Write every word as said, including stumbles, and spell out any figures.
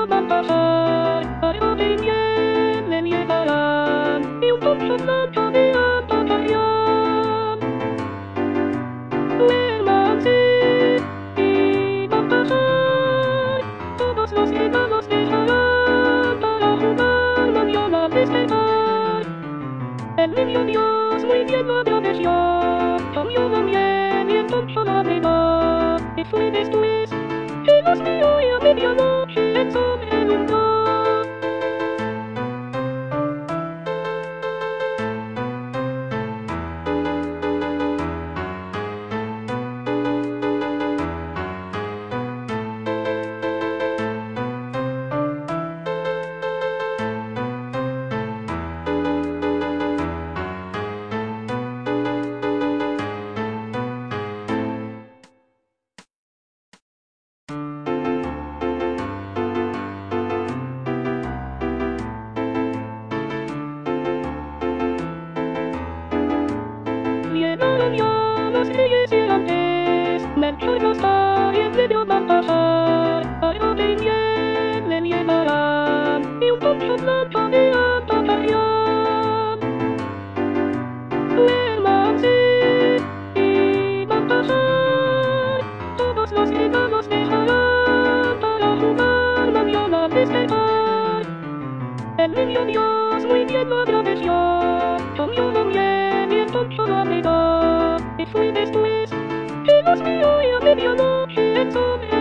medio van pasar, algo de bien le llevarán, y un poco blanco de atacarían. Duérmanse, y van pasar, todos los enanos dejarán para jugar mañana al despertar. El niño Dios muy bien lo agradeció, cambió también y entonces la verdad, y fue después que los vio y a medianoche en sobre un mundo. Llegaron ya los reyes y antes, Melchor Gaspar y en medio van pasar, algo de bien le llevarán, y un poncho blanco de atacarían. Duérmanse, y van pasar, todos los enanos dejarán para jugar mañana al despertar. El niño Dios muy bien lo agradeció, cambió también y entonces la verdad, y fue después que los vio y a medianoche en sobre